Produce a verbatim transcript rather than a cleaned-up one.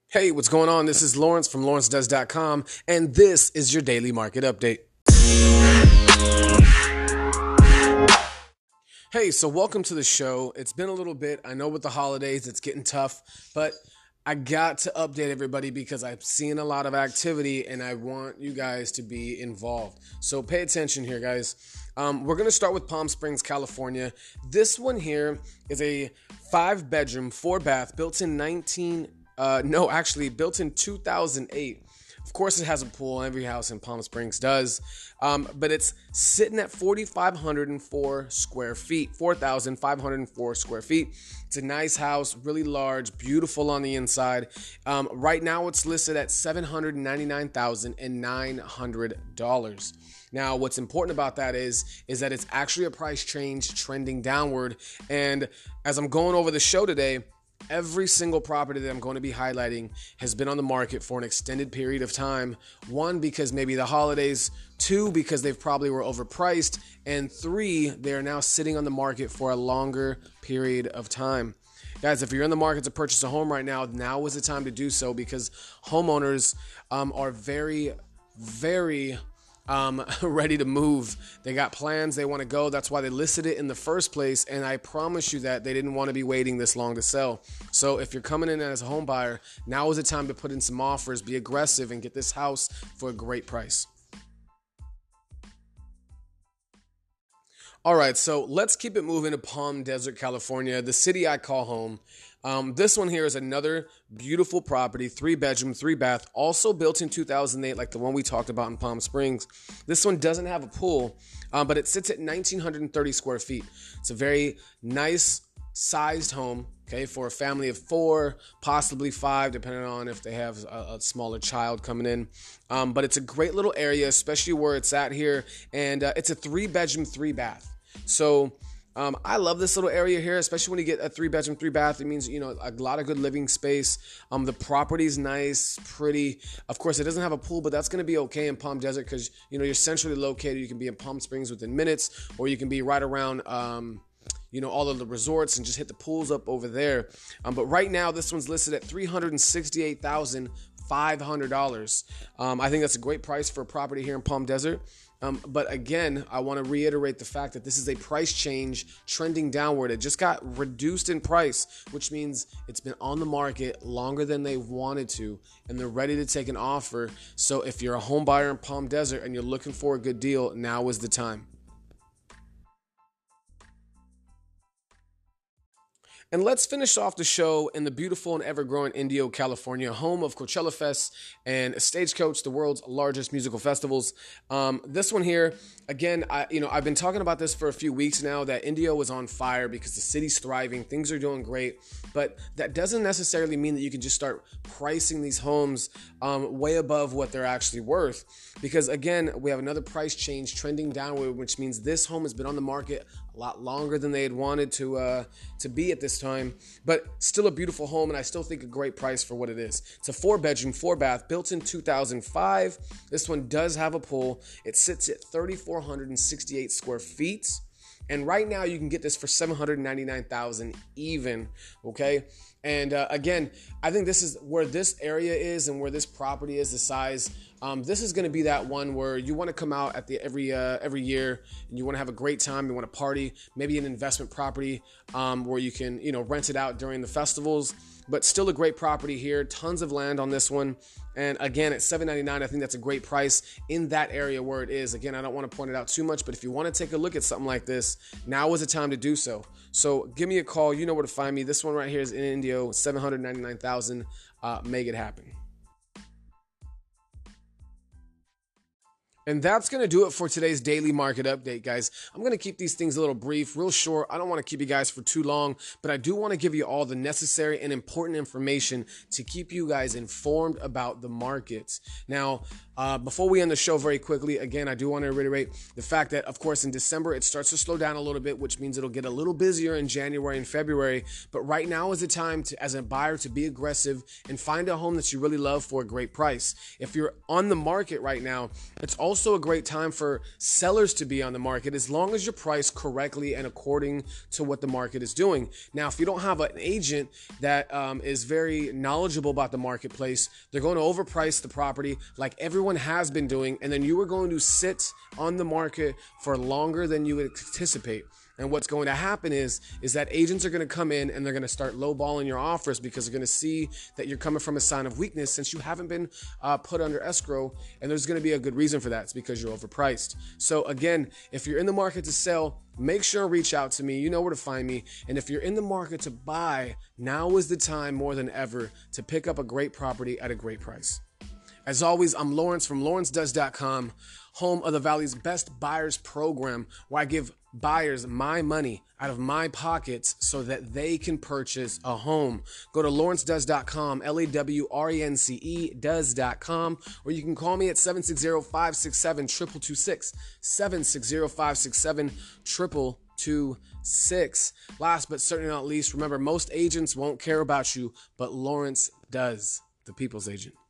Hey, what's going on? This is Lawrence from Lawrence Does dot com, and this is your daily market update. Hey, so welcome to the show. It's been a little bit. I know with the holidays, it's getting tough, but I got to update everybody because I've seen a lot of activity and I want you guys to be involved. So pay attention here, guys. Um, we're going to start with Palm Springs, California. This one here is a five bedroom, four bath, built in nineteen Uh, no, actually built in two thousand eight. Of course, it has a pool. Every house in Palm Springs does. Um, but it's sitting at four thousand five hundred four square feet, four thousand five hundred four square feet. It's a nice house, really large, beautiful on the inside. Um, right now, it's listed at seven hundred ninety-nine thousand nine hundred dollars. Now, what's important about that is, is that it's actually a price change trending downward. And as I'm going over the show today, every single property that I'm going to be highlighting has been on the market for an extended period of time. One, because maybe the holidays. Two, because they've probably were overpriced. And three, they are now sitting on the market for a longer period of time. Guys, if you're in the market to purchase a home right now, now is the time to do so because homeowners um, are very, very Um, ready to move. They got plans. They want to go. That's why they listed it in the first place. And I promise you that they didn't want to be waiting this long to sell. So if you're coming in as a home buyer, now is the time to put in some offers, be aggressive, and get this house for a great price. All right, so let's keep it moving to Palm Desert, California, the city I call home. Um, this one here is another beautiful property, three bedroom, three bath, also built in two thousand eight, like the one we talked about in Palm Springs. This one doesn't have a pool, um, but it sits at one thousand nine hundred thirty square feet. It's a very nice sized home, okay, for a family of four, possibly five, depending on if they have a, a smaller child coming in. Um, but it's a great little area, especially where it's at here, and uh, it's a three bedroom, three bath. So Um, I love this little area here, especially when you get a three bedroom, three bath. It means, you know, a lot of good living space. Um, the property's nice, pretty. Of course, it doesn't have a pool, but that's going to be okay in Palm Desert because, you know, you're centrally located. You can be in Palm Springs within minutes, or you can be right around, um, you know, all of the resorts and just hit the pools up over there. Um, but right now, this one's listed at three hundred sixty-eight thousand five hundred dollars. Um, I think that's a great price for a property here in Palm Desert. Um, but again, I want to reiterate the fact that this is a price change trending downward. It just got reduced in price, which means it's been on the market longer than they wanted to, and they're ready to take an offer. So if you're a home buyer in Palm Desert and you're looking for a good deal, now is the time. And let's finish off the show in the beautiful and ever-growing Indio, California, home of Coachella Fest and Stagecoach, the world's largest musical festivals. Um, this one here, again, I, you know, I've been talking about this for a few weeks now, that Indio is on fire because the city's thriving, things are doing great, but that doesn't necessarily mean that you can just start pricing these homes um, way above what they're actually worth. Because again, we have another price change trending downward, which means this home has been on the market a lot longer than they had wanted to uh, to be at this time, but still a beautiful home, and I still think a great price for what it is. It's a four bedroom, four bath, built in two thousand five. This one does have a pool. It sits at three thousand four hundred sixty-eight square feet. And right now you can get this for seven hundred ninety-nine thousand dollars even, okay? And uh, again, I think this is where this area is and where this property is, the size. Um, this is going to be that one where you want to come out at the every uh, every year and you want to have a great time. You want to party, maybe an investment property um, where you can, you know, rent it out during the festivals. But still a great property here. Tons of land on this one. And again, at seven hundred ninety-nine dollars, I think that's a great price in that area where it is. Again, I don't want to point it out too much, but if you want to take a look at something like this, now is the time to do so. So give me a call. You know where to find me. This one right here is in Indio, seven hundred ninety-nine thousand dollars. Uh, make it happen. And that's going to do it for today's daily market update, guys. I'm going to keep these things a little brief, real short. I don't want to keep you guys for too long, but I do want to give you all the necessary and important information to keep you guys informed about the markets. Now, uh, before we end the show very quickly, again, I do want to reiterate the fact that, of course, in December, it starts to slow down a little bit, which means it'll get a little busier in January and February. But right now is the time to, as a buyer, to be aggressive and find a home that you really love for a great price. If you're on the market right now, it's also also a great time for sellers to be on the market as long as you're priced correctly and according to what the market is doing. Now, if you don't have an agent that um, is very knowledgeable about the marketplace, they're going to overprice the property like everyone has been doing, and then you are going to sit on the market for longer than you would anticipate. And what's going to happen is, is that agents are going to come in and they're going to start lowballing your offers because they're going to see that you're coming from a sign of weakness since you haven't been uh, put under escrow. And there's going to be a good reason for that. It's because you're overpriced. So again, if you're in the market to sell, make sure to reach out to me. You know where to find me. And if you're in the market to buy, now is the time more than ever to pick up a great property at a great price. As always, I'm Lawrence from Lawrence Does dot com, home of the Valley's best buyers program, where I give buyers my money out of my pockets so that they can purchase a home. Go to Lawrence Does dot com, L A W R E N C E Does dot com, or you can call me at seven six zero, five six seven, two two two six, seven six zero, five six seven, two two two six. Last but certainly not least, remember, most agents won't care about you, but Lawrence does, the people's agent.